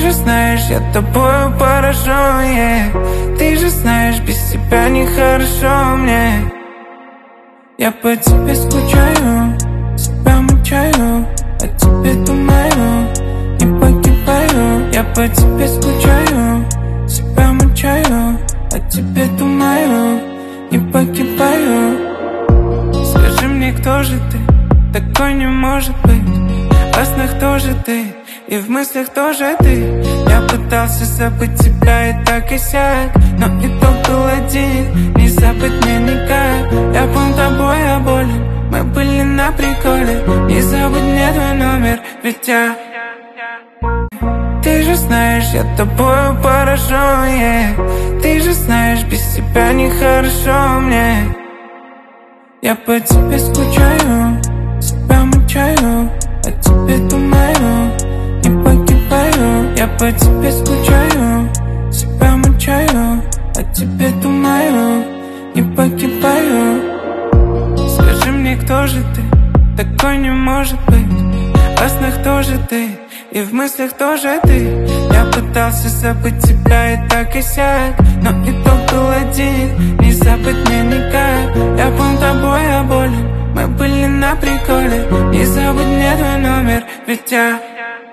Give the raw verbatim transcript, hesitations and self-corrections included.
же знаешь, я тобою поражен, yeah. Ты же знаешь, без тебя нехорошо мне. Я по тебе скучаю, себя мучаю, о тебе думаю, не погибаю. Я по тебе скучаю, себя мучаю, о тебе думаю, не погибаю. Скажи мне, кто же ты? Такой не может быть. Во снах тоже ты, и в мыслях тоже ты. Я пытался забыть тебя и так и сяк, но итог был один, не забыть мне никак. Я был тобой оболен, мы были на приколе. Не забудь мне твой номер, ведь я... Ты же знаешь, я тобою поражен, yeah. Ты же знаешь, без тебя нехорошо мне. Я по тебе скучаю, себя мучаю, о тебе думаю, не погибаю. Я по тебе скучаю, себя мучаю, о тебе думаю, не погибаю. Скажи мне, кто же ты? Такой не может быть. Во снах тоже ты, и в мыслях тоже ты. Я пытался забыть тебя и так и сяк, но итог был один, не забыть мне никак. Я был тобой оболен, мы были на приколе. Не забудь мне твой номер, ведь я...